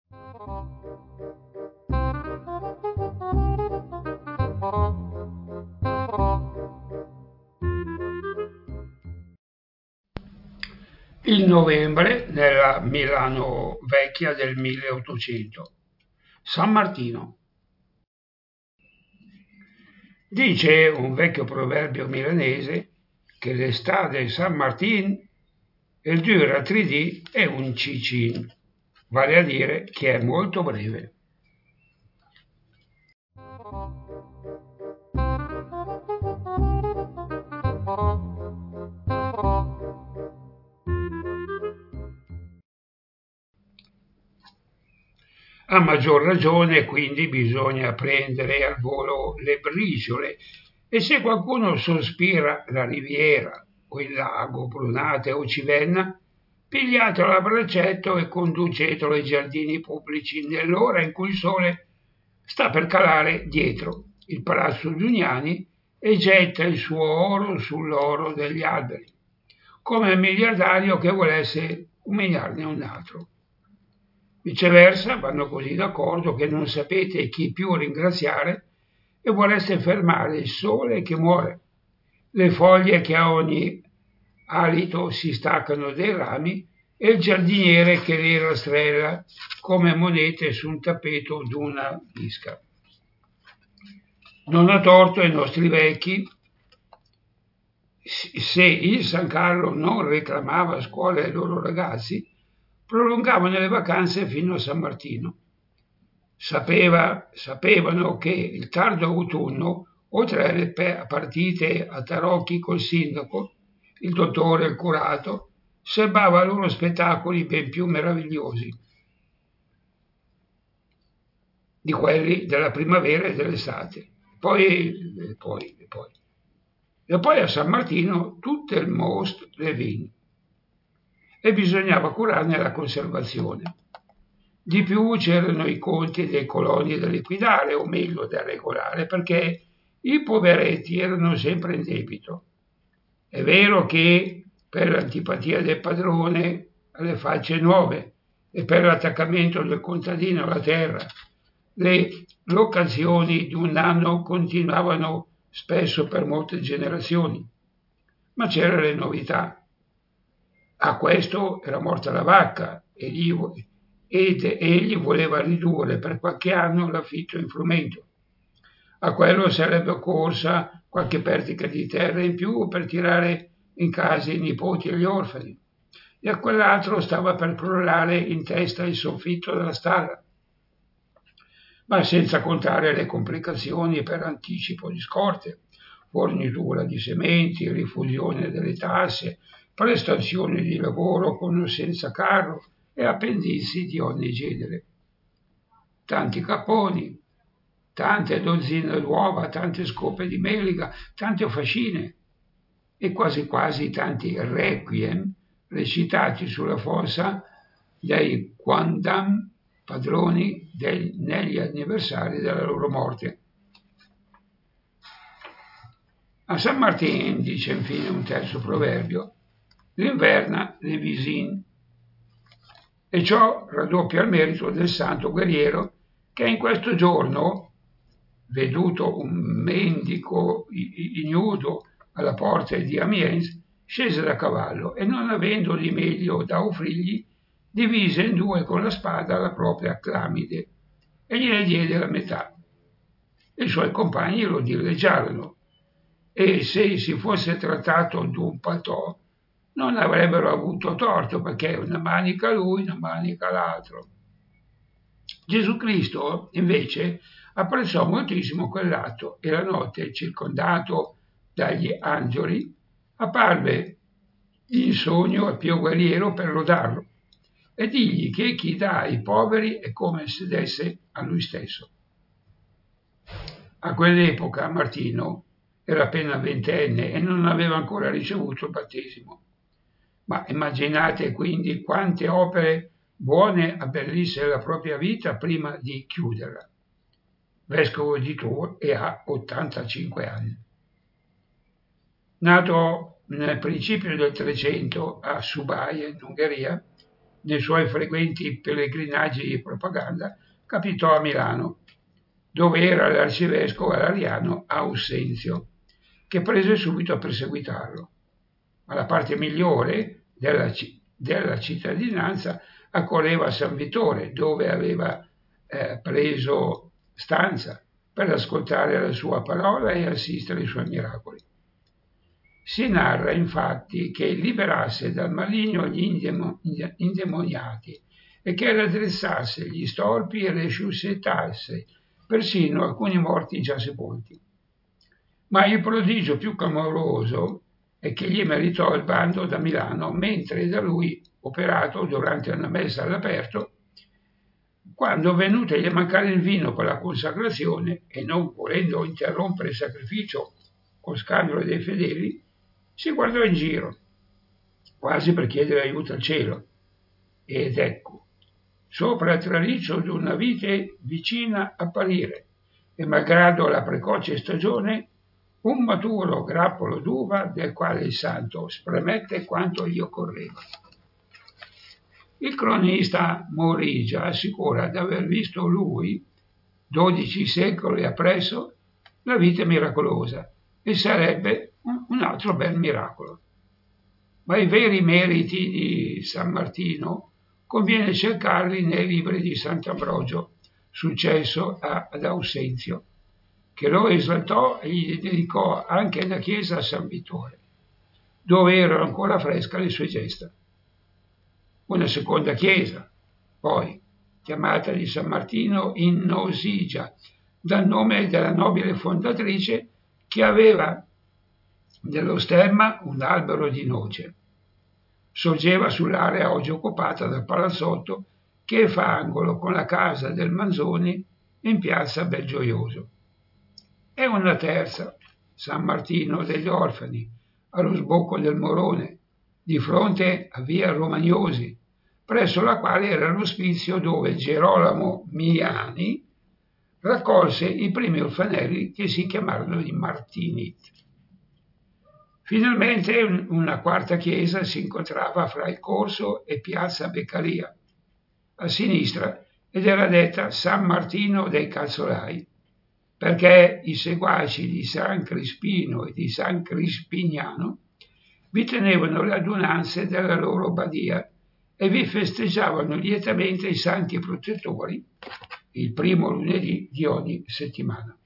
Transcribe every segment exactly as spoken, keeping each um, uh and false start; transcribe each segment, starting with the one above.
Il novembre nella Milano vecchia del milleottocento. San Martino. Dice un vecchio proverbio milanese che l'estate di San Martin il dura tre D è un cicin, vale a dire che è molto breve. A maggior ragione, quindi, bisogna prendere al volo le briciole e se qualcuno sospira la riviera o il lago, Brunate o Civenna, pigliatelo a braccetto e conducetelo ai giardini pubblici nell'ora in cui il sole sta per calare dietro il Palazzo Giuliani e getta il suo oro sull'oro degli alberi, come il miliardario che volesse umiliarne un altro. Viceversa, vanno così d'accordo che non sapete chi più ringraziare e vorreste fermare il sole che muore, le foglie che a ogni alito si staccano dai rami e il giardiniere che le rastrella come monete su un tappeto d'una bisca. Non ha torto ai nostri vecchi se il San Carlo non reclamava a scuola ai loro ragazzi, prolungavano le vacanze fino a San Martino. Sapeva, sapevano che il tardo autunno, oltre alle partite a tarocchi col sindaco, il dottore e il curato, serbava loro spettacoli ben più meravigliosi di quelli della primavera e dell'estate. Poi, poi, poi. E poi a San Martino tutto il most le vin e bisognava curarne la conservazione. Di più c'erano i conti dei coloni da liquidare, o meglio da regolare, perché i poveretti erano sempre in debito. È vero che per l'antipatia del padrone alle facce nuove e per l'attaccamento del contadino alla terra, le locazioni di un anno continuavano spesso per molte generazioni, ma c'erano le novità. A questo era morta la vacca e gli, ed egli voleva ridurre per qualche anno l'affitto in frumento. A quello sarebbe occorsa qualche perdita di terra in più per tirare in casa i nipoti e gli orfani, e a quell'altro stava per crollare in testa il soffitto della stalla. Ma senza contare le complicazioni per anticipo di scorte, fornitura di sementi, rifusione delle tasse, prestazioni di lavoro con o senza carro e appendizi di ogni genere. Tanti capponi, tante dozzine d'uova, tante scope di melica, tante fascine e quasi quasi tanti requiem recitati sulla fossa dai quandam padroni del, negli anniversari della loro morte. A San Martin, dice infine un terzo proverbio, l'inverna le visin, e ciò raddoppia il merito del santo guerriero che in questo giorno, veduto un mendico ignudo alla porta di Amiens, scese da cavallo e non avendo di meglio da offrirgli, divise in due con la spada la propria clamide e gliene diede la metà. I suoi compagni lo dileggiarono e se si fosse trattato di un paltò non avrebbero avuto torto perché una manica lui, una manica l'altro. Gesù Cristo invece apprezzò moltissimo quell'atto e la notte, circondato dagli angeli, apparve in sogno al Pio Guerriero per lodarlo e digli che chi dà ai poveri è come se desse a lui stesso. A quell'epoca Martino era appena ventenne e non aveva ancora ricevuto il battesimo. Ma immaginate quindi quante opere buone abbellisse la propria vita prima di chiuderla. Vescovo di Tours e ha ottantacinque anni. Nato nel principio del Trecento a Subai, in Ungheria, dei suoi frequenti pellegrinaggi di propaganda, capitò a Milano, dove era l'arcivescovo valeriano Aussenzio, che prese subito a perseguitarlo. Ma la parte migliore della, della cittadinanza accorreva a San Vittore, dove aveva eh, preso stanza per ascoltare la sua parola e assistere ai suoi miracoli. Si narra infatti che liberasse dal maligno gli indemo, indemoniati e che raddressasse gli storpi e resuscitasse persino alcuni morti già sepolti. Ma il prodigio più clamoroso è che gli meritò il bando da Milano, mentre da lui operato durante una messa all'aperto, quando venutegli a mancare il vino per la consacrazione e non volendo interrompere il sacrificio con scandalo dei fedeli, si guardò in giro, quasi per chiedere aiuto al cielo, ed ecco, sopra il traliccio di una vite vicina apparire, e malgrado la precoce stagione, un maturo grappolo d'uva del quale il santo spremette quanto gli occorreva. Il cronista Morigia assicura di aver visto lui, dodici secoli appresso, la vite miracolosa, e sarebbe un altro bel miracolo. Ma i veri meriti di San Martino conviene cercarli nei libri di Sant'Ambrogio, successo ad Aussenzio, che lo esaltò e gli dedicò anche la chiesa a San Vittore, dove erano ancora fresche le sue gesta. Una seconda chiesa, poi, chiamata di San Martino in Nosigia, dal nome della nobile fondatrice che aveva nello stemma un albero di noce. Sorgeva sull'area oggi occupata dal palazzotto che fa angolo con la casa del Manzoni in piazza Belgioioso. E una terza, San Martino degli Orfani, allo sbocco del Morone, di fronte a via Romagnosi, presso la quale era l'ospizio dove Gerolamo Miani raccolse i primi orfanelli che si chiamarono i Martini. Finalmente una quarta chiesa si incontrava fra il Corso e piazza Beccaria, a sinistra, ed era detta San Martino dei Calzolai, perché i seguaci di San Crispino e di San Crispiniano vi tenevano le adunanze della loro badia e vi festeggiavano lietamente i santi protettori il primo lunedì di ogni settimana.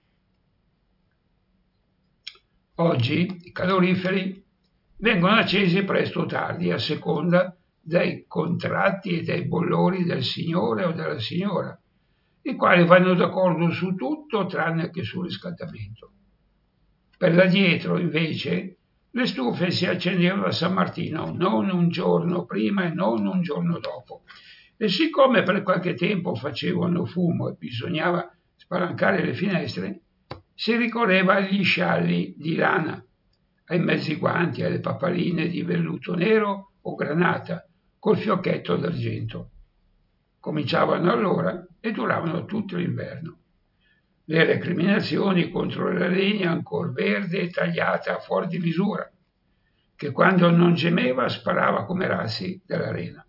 Oggi i caloriferi vengono accesi presto o tardi, a seconda dei contratti e dei bollori del signore o della signora, i quali vanno d'accordo su tutto tranne che sul riscaldamento. Per l'addietro, invece, le stufe si accendevano a San Martino non un giorno prima e non un giorno dopo, e siccome per qualche tempo facevano fumo e bisognava spalancare le finestre, si ricorreva agli scialli di lana, ai mezzi guanti, alle pappaline di velluto nero o granata, col fiocchetto d'argento. Cominciavano allora e duravano tutto l'inverno. Le recriminazioni contro la legna ancor verde e tagliata fuori di misura, che quando non gemeva sparava come rassi dall'arena.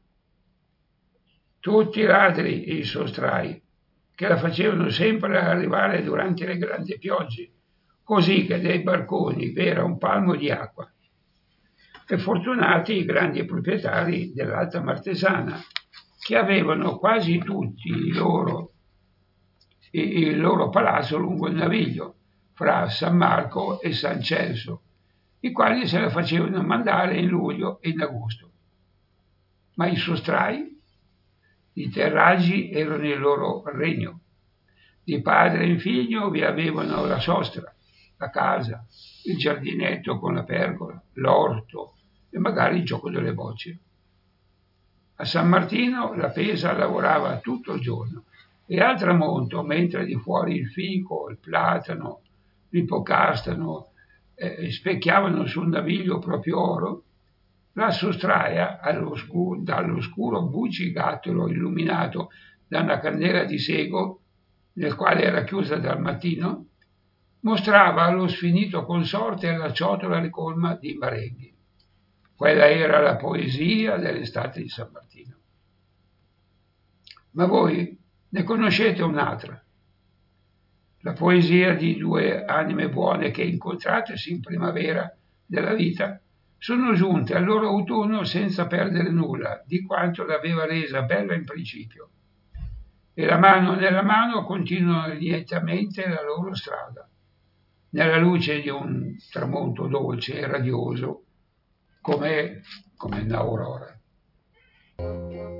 Tutti i ladri e i sostrai, che la facevano sempre arrivare durante le grandi piogge, così che dai barconi v'era un palmo di acqua. E fortunati i grandi proprietari dell'Alta Martesana, che avevano quasi tutti i loro, il loro palazzo lungo il Naviglio, fra San Marco e San Celso, i quali se la facevano mandare in luglio e in agosto. Ma i sostrai, i terraggi erano il loro regno. Di padre in figlio vi avevano la sostra, la casa, il giardinetto con la pergola, l'orto e magari il gioco delle bocce. A San Martino la pesa lavorava tutto il giorno e al tramonto, mentre di fuori il fico, il platano, l'ipocastano eh, specchiavano sul naviglio proprio oro, la sostraia, all'oscuro, dall'oscuro bugigattolo illuminato da una candela di sego, nel quale era chiusa dal mattino, mostrava allo sfinito consorte la ciotola ricolma di marenghi. Quella era la poesia dell'estate di San Martino. Ma voi ne conoscete un'altra, la poesia di due anime buone che, incontratesi in primavera della vita, sono giunte al loro autunno senza perdere nulla di quanto l'aveva resa bella in principio, e la mano nella mano continuano lietamente la loro strada, nella luce di un tramonto dolce e radioso come, come un'aurora.